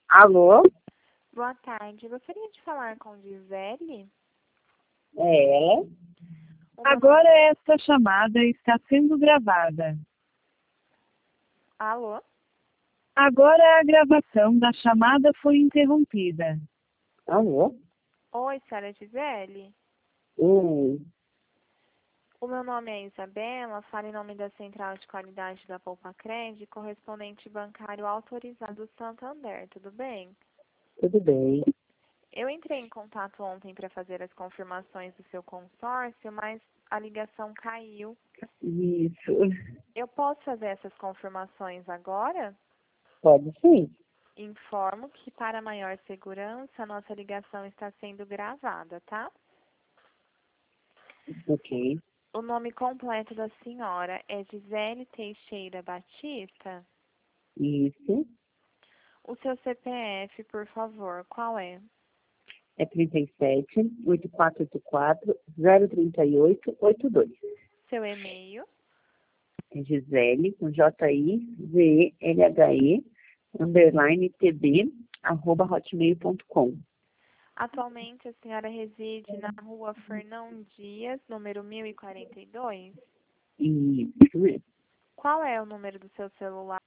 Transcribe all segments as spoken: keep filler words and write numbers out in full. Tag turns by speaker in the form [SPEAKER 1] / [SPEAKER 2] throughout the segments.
[SPEAKER 1] Alô?
[SPEAKER 2] Boa tarde. Gostaria de falar com Gisele.
[SPEAKER 1] É ela?
[SPEAKER 2] O meu
[SPEAKER 3] Agora
[SPEAKER 2] nome-
[SPEAKER 3] esta chamada está sendo gravada.
[SPEAKER 2] Alô?
[SPEAKER 3] Agora a gravação da chamada foi interrompida.
[SPEAKER 1] Alô?
[SPEAKER 2] Oi, senhora Gisele.
[SPEAKER 1] Hum,
[SPEAKER 2] O meu nome é Isabela, falo em nome da Central de Qualidade da Poupa Cred, correspondente bancário autorizado do Santander, tudo bem?
[SPEAKER 1] tudo bem.
[SPEAKER 2] Eu entrei em contato ontem para fazer as confirmações do seu consórcio, mas a ligação caiu.
[SPEAKER 1] Isso.
[SPEAKER 2] Eu posso fazer essas confirmações agora?
[SPEAKER 1] Pode sim.
[SPEAKER 2] Informo que, para maior segurança, a nossa ligação está sendo gravada, tá?
[SPEAKER 1] Ok.
[SPEAKER 2] O nome completo da senhora é Gisele Teixeira Batista?
[SPEAKER 1] Isso.
[SPEAKER 2] O seu C P F, por favor, qual é?
[SPEAKER 1] É trinta e sete, oito quatro oito quatro, zero trinta e oito, oito dois.
[SPEAKER 2] Seu e-mail?
[SPEAKER 1] É Gisele, com J I Z L H E, underline T B, arroba hotmail ponto com.
[SPEAKER 2] Atualmente, a senhora reside na rua Fernão Dias, número mil e quarenta e dois?
[SPEAKER 1] Isso mesmo.
[SPEAKER 2] Qual é o número do seu celular?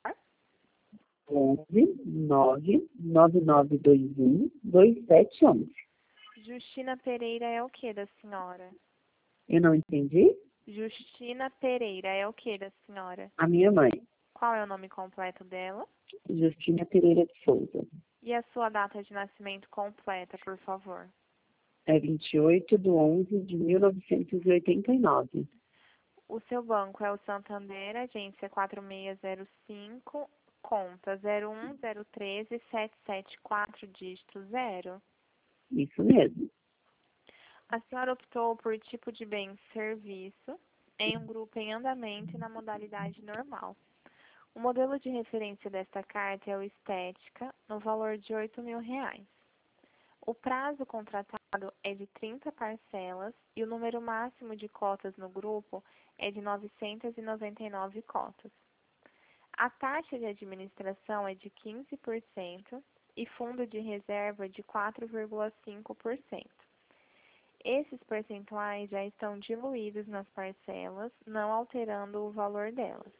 [SPEAKER 1] onze, nove, nove nove dois um, dois sete um.
[SPEAKER 2] Justina Pereira é o que da senhora?
[SPEAKER 1] Eu não entendi?
[SPEAKER 2] Justina Pereira é o que da senhora?
[SPEAKER 1] A minha mãe,
[SPEAKER 2] Qual é o nome completo dela?
[SPEAKER 1] Justina Pereira de Souza.
[SPEAKER 2] E a sua data de nascimento completa, por favor?
[SPEAKER 1] É vinte e oito de onze de mil novecentos e oitenta e nove.
[SPEAKER 2] O seu banco é o Santander, agência quatro seis zero cinco, conta zero um zero um três sete sete quatro, dígito zero.
[SPEAKER 1] Isso mesmo.
[SPEAKER 2] A senhora optou por tipo de bem-serviço em um grupo em andamento e na modalidade normal. O modelo de referência desta carta é o Estética, no valor de oito mil reais. O prazo contratado é de trinta parcelas e o número máximo de cotas no grupo é de novecentas e noventa e nove cotas. A taxa de administração é de quinze por cento e fundo de reserva de quatro vírgula cinco por cento. Esses percentuais já estão diluídos nas parcelas, não alterando o valor delas.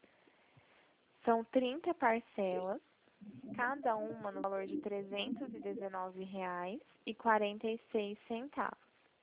[SPEAKER 2] São trinta parcelas, cada uma no valor de trezentos e dezenove reais e quarenta e seis centavos.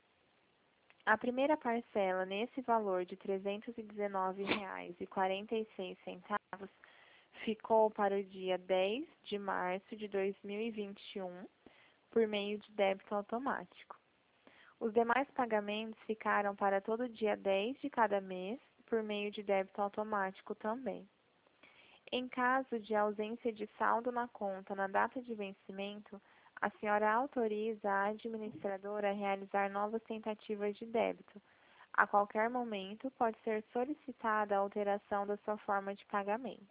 [SPEAKER 2] A primeira parcela nesse valor de trezentos e dezenove reais e quarenta e seis centavos ficou para o dia dez de março de dois mil e vinte e um por meio de débito automático. Os demais pagamentos ficaram para todo dia dez de cada mês por meio de débito automático também. Em caso de ausência de saldo na conta na data de vencimento, a senhora autoriza a administradora a realizar novas tentativas de débito. A qualquer momento, pode ser solicitada a alteração da sua forma de pagamento.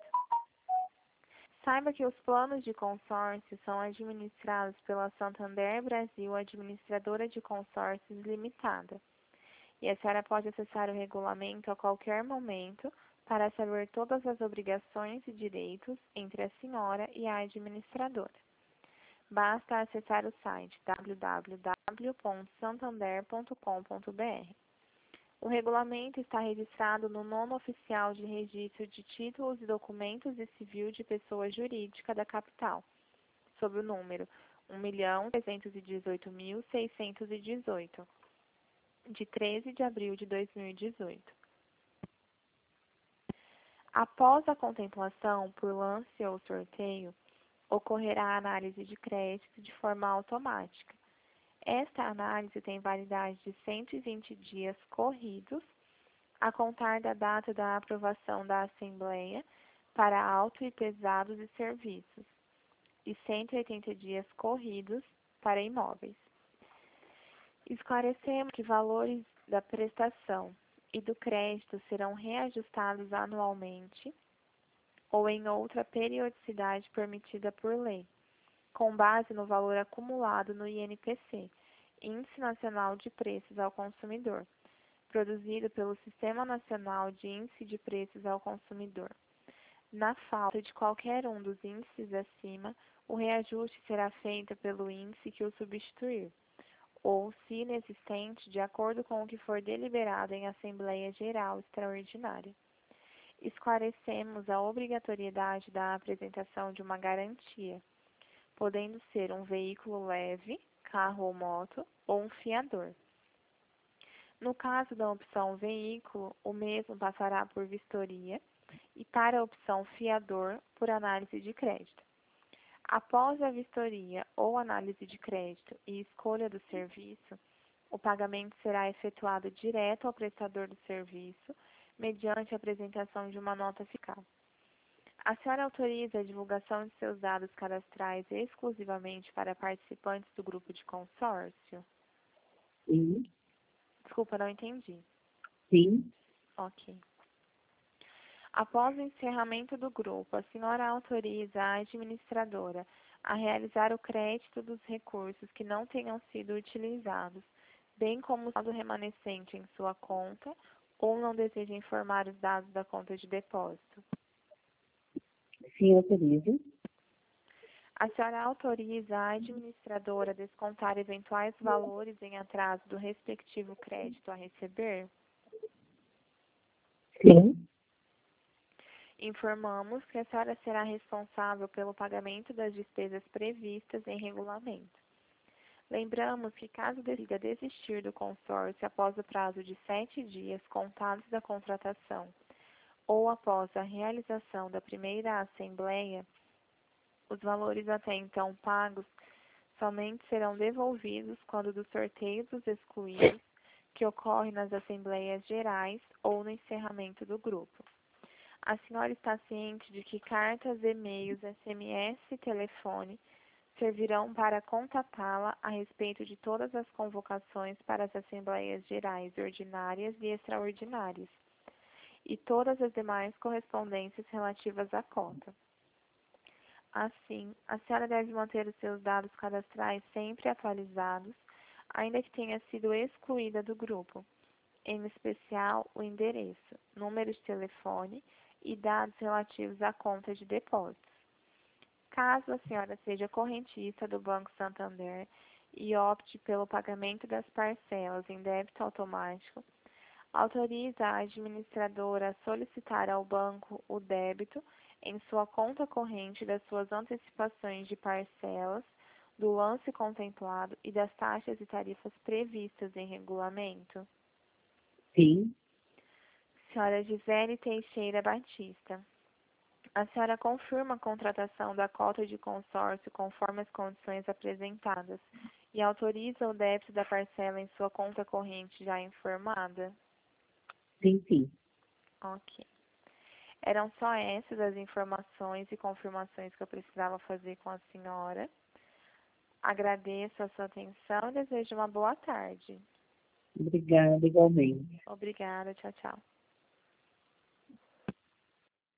[SPEAKER 2] Saiba que os planos de consórcio são administrados pela Santander Brasil Administradora de Consórcios Limitada. E a senhora pode acessar o regulamento a qualquer momento para saber todas as obrigações e direitos entre a senhora e a administradora. Basta acessar o site w w w ponto santander ponto com ponto b r. O regulamento está registrado no nono oficial de registro de títulos e documentos de civil de pessoa jurídica da capital, sob o número um milhão trezentos e dezoito mil seiscentos e dezoito, de treze de abril de dois mil e dezoito. Após a contemplação por lance ou sorteio, ocorrerá a análise de crédito de forma automática. Esta análise tem validade de cento e vinte dias corridos, a contar da data da aprovação da Assembleia para auto e pesados e serviços, e cento e oitenta dias corridos para imóveis. Esclarecemos que valores da prestação e do crédito serão reajustados anualmente ou em outra periodicidade permitida por lei, com base no valor acumulado no I N P C, Índice Nacional de Preços ao Consumidor, produzido pelo Sistema Nacional de Índice de Preços ao Consumidor. Na falta de qualquer um dos índices acima, O reajuste será feito pelo índice que o substituir, ou, se inexistente, de acordo com o que for deliberado em Assembleia Geral Extraordinária. Esclarecemos a obrigatoriedade da apresentação de uma garantia, podendo ser um veículo leve, carro ou moto, ou um fiador. No caso da opção veículo, o mesmo passará por vistoria e, para a opção fiador, por análise de crédito. Após a vistoria ou análise de crédito e escolha do serviço, o pagamento será efetuado direto ao prestador do serviço, mediante a apresentação de uma nota fiscal. A senhora autoriza a divulgação de seus dados cadastrais exclusivamente para participantes do grupo de consórcio?
[SPEAKER 1] Sim.
[SPEAKER 2] Desculpa, não entendi.
[SPEAKER 1] Sim.
[SPEAKER 2] Ok. Após o encerramento do grupo, a senhora autoriza a administradora a realizar o crédito dos recursos que não tenham sido utilizados, bem como o saldo remanescente em sua conta, ou não deseja informar os dados da conta de depósito?
[SPEAKER 1] Sim, autorizo.
[SPEAKER 2] A senhora autoriza a administradora a descontar eventuais valores em atraso do respectivo crédito a receber?
[SPEAKER 1] Sim.
[SPEAKER 2] Informamos que a senhora será responsável pelo pagamento das despesas previstas em regulamento. Lembramos que, caso decida desistir do consórcio após o prazo de sete dias contados da contratação ou após a realização da primeira assembleia, os valores até então pagos somente serão devolvidos quando do sorteio dos excluídos, que ocorre nas assembleias gerais ou no encerramento do grupo. A senhora está ciente de que cartas, e-mails, S M S e telefone servirão para contatá-la a respeito de todas as convocações para as assembleias gerais ordinárias e extraordinárias, e todas as demais correspondências relativas à cota. Assim, a senhora deve manter os seus dados cadastrais sempre atualizados, ainda que tenha sido excluída do grupo, em especial o endereço, número de telefone e dados relativos à conta de depósitos. Caso a senhora seja correntista do Banco Santander e opte pelo pagamento das parcelas em débito automático, autoriza a administradora a solicitar ao banco o débito em sua conta corrente das suas antecipações de parcelas, do lance contemplado e das taxas e tarifas previstas em regulamento?
[SPEAKER 1] Sim.
[SPEAKER 2] Senhora Gisele Teixeira Batista, a senhora confirma a contratação da cota de consórcio conforme as condições apresentadas e autoriza o débito da parcela em sua conta corrente já informada?
[SPEAKER 1] Sim, sim.
[SPEAKER 2] Ok. Eram só essas as informações e confirmações que eu precisava fazer com a senhora. Agradeço a sua atenção e desejo uma boa tarde.
[SPEAKER 1] Obrigada, igualmente.
[SPEAKER 2] Obrigada, tchau, tchau.